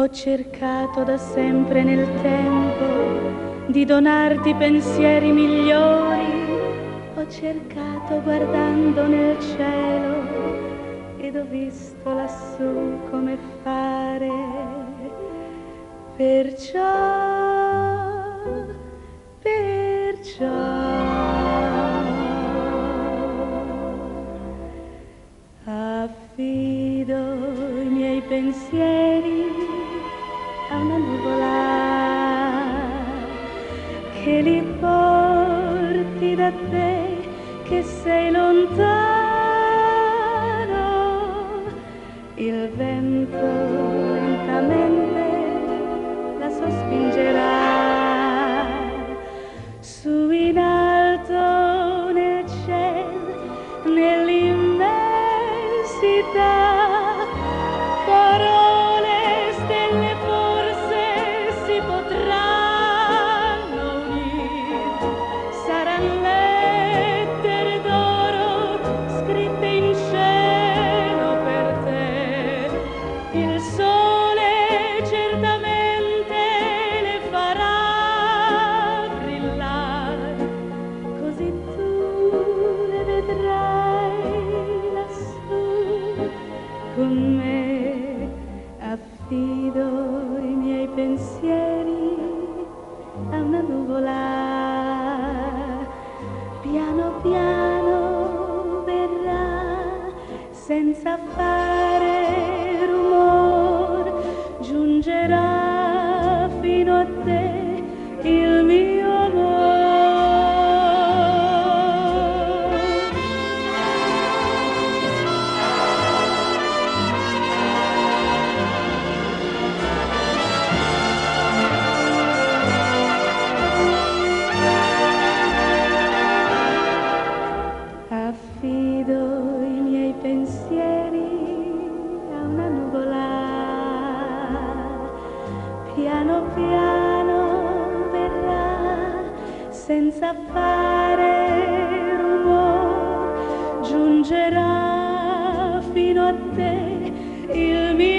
Ho cercato da sempre nel tempo di donarti pensieri migliori. Ho cercato guardando nel cielo ed ho visto lassù come fare. Perciò affido i miei pensieri a una nuvola che li porti da te, che sei lontano. Il vento lentamente la sospingerà su in alto nel cielo, nell'immensità. Parole, stelle forse si potranno unire, saranno lettere d'oro scritte in cielo per te. Il sole certamente le farà brillare, così tu le vedrai lassù con me. Affido i miei pensieri a una nuvola, piano piano verrà senza fare rumor, giungerà fino a te il mio amore. Affido i miei pensieri a una nuvola, piano piano verrà senza fare rumor, giungerà fino a te il mio